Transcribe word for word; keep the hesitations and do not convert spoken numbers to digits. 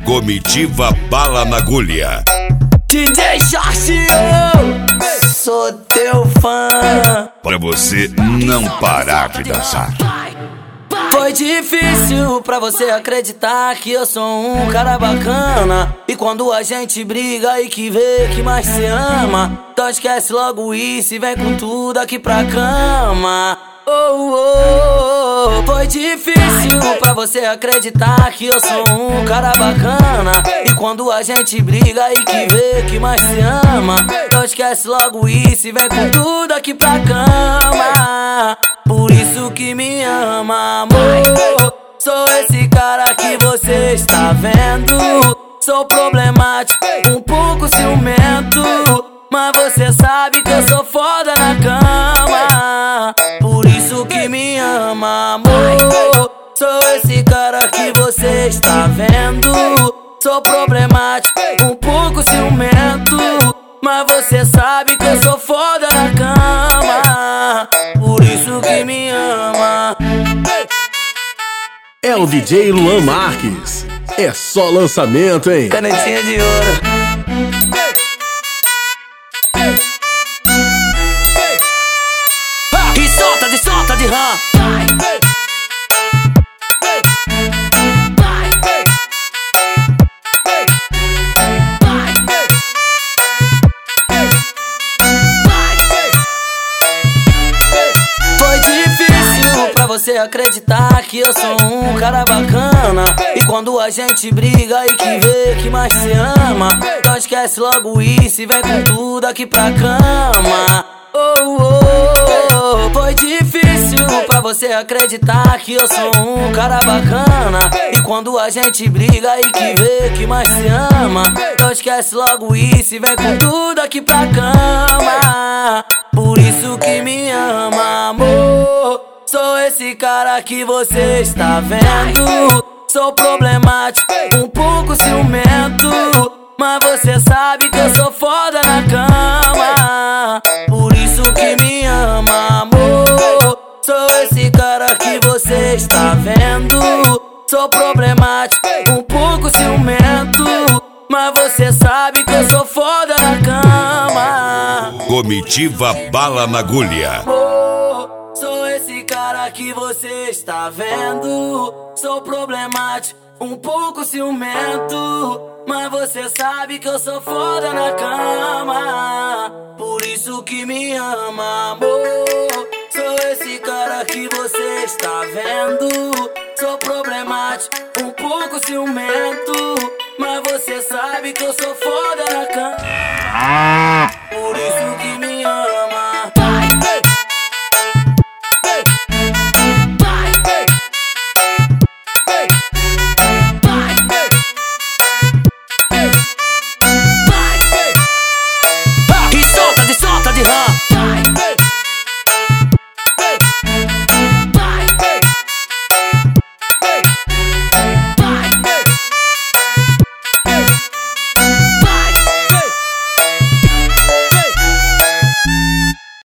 Comitiva Bala na Agulha. D J Jorge, eu sou teu fã. Pra você não parar de dançar. Foi difícil pra você acreditar que eu sou um cara bacana. E quando a gente briga e que vê que mais se ama, então esquece logo isso e vem com tudo aqui pra cama. Oh, oh, oh. Foi difícil pra você acreditar que eu sou um cara bacana. E quando a gente briga e que vê que mais se ama, então esquece logo isso e vem com tudo aqui pra cama. Por isso que me ama, amor. Sou esse cara que você está vendo. Sou problemático, um pouco ciumento, mas você sabe que eu sou foda na cama. Por isso que me ama, amor. Sou esse cara que você está vendo. Sou problemático, um pouco ciumento, mas você sabe que eu sou foda na cama. Por isso que me ama. É o D J Luan Marques. É só lançamento, hein? Canetinha de ouro. E solta de solta de rã. Você acreditar que eu sou um cara bacana. E quando a gente briga e que vê que mais se ama, então esquece logo isso e vem com tudo aqui pra cama. Oh, oh, oh. Foi difícil pra você acreditar que eu sou um cara bacana. E quando a gente briga e que vê que mais se ama, então esquece logo isso e vem com tudo aqui pra cama. Por isso que me ama, amor. Sou esse cara que você está vendo. Sou problemático, um pouco ciumento, mas você sabe que eu sou foda na cama. Por isso que me ama, amor. Sou esse cara que você está vendo. Sou problemático, um pouco ciumento, mas você sabe que eu sou foda na cama. Comitiva Bala na Agulha. Sou esse cara que você está vendo. Sou problemático, um pouco ciumento, mas você sabe que eu sou foda na cama. Por isso que me ama, amor. Sou esse cara que você está vendo. Sou problemático, um pouco ciumento, mas você sabe que eu sou foda na cama. Por isso que me ama.